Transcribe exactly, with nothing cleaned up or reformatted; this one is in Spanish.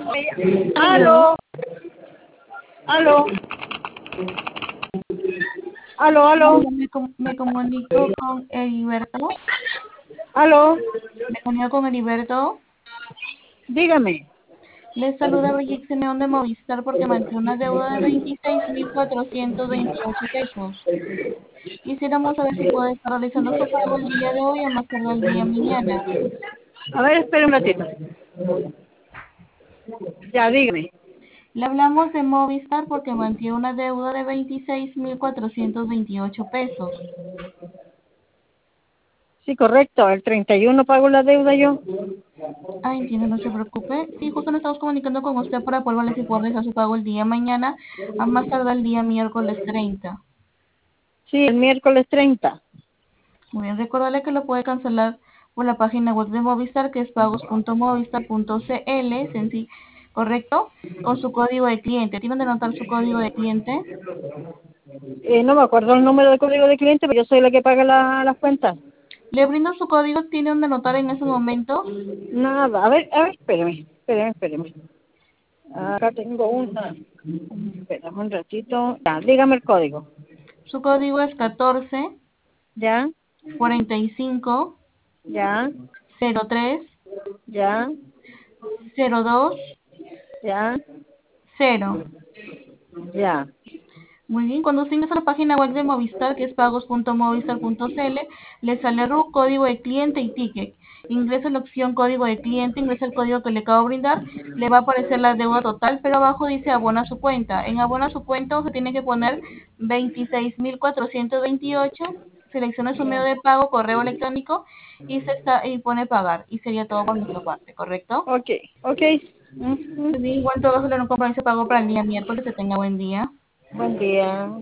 Aló, aló, aló, aló, Hola, me, com- me comunico con Heriberto. aló, Me comunico con Heriberto. dígame. Les saluda Brigitte Simeón de Movistar porque mantiene una deuda de veintiséis mil cuatrocientos veintiocho pesos. Quisiéramos saber si puede estar realizando su pago el día de hoy o más tarde el día mañana. A ver, espere un ratito. Ya, dígame. Le hablamos de Movistar porque mantiene una deuda de veintiséis mil cuatrocientos veintiocho pesos. Sí, correcto, el treinta y uno pago la deuda yo. Ah, entiendo, no se preocupe. Sí, justo nos estamos comunicando con usted para poder si puede realizar su pago el día mañana, a más tardar el día miércoles treinta. Sí, el miércoles treinta. Muy bien, recordarle que lo puede cancelar por la página web de Movistar, que es pagos punto movistar punto cl, sencillo, ¿correcto? Con su código de cliente. ¿Tienen de anotar su código de cliente? Eh, no me acuerdo el número de código de cliente, pero yo soy la que paga la- las cuentas. Le brindo su código, ¿tiene donde anotar en esos momentos? Nada, a ver, a ver, espéreme, espéreme, espéreme. Acá tengo una. Espérame un ratito. Ya, dígame el código. Su código es catorce Ya, cuarenta y cinco ya, cero tres ya, cero dos ya, cero. ya. Muy bien, cuando usted ingresa a la página web de Movistar, que es pagos punto movistar punto cl, le sale R U, código de cliente y ticket. Ingresa la opción código de cliente, ingresa el código que le acabo de brindar, le va a aparecer la deuda total, pero abajo dice abona su cuenta. En abona su cuenta usted tiene que poner veintiséis mil cuatrocientos veintiocho, selecciona su medio de pago, correo electrónico y se está y pone pagar. Y sería todo por nuestra parte, ¿correcto? Ok, ok. Ujú. Muy bien, igual todo caso le no compromiso pago para el día miércoles, que tenga buen día. Buen día.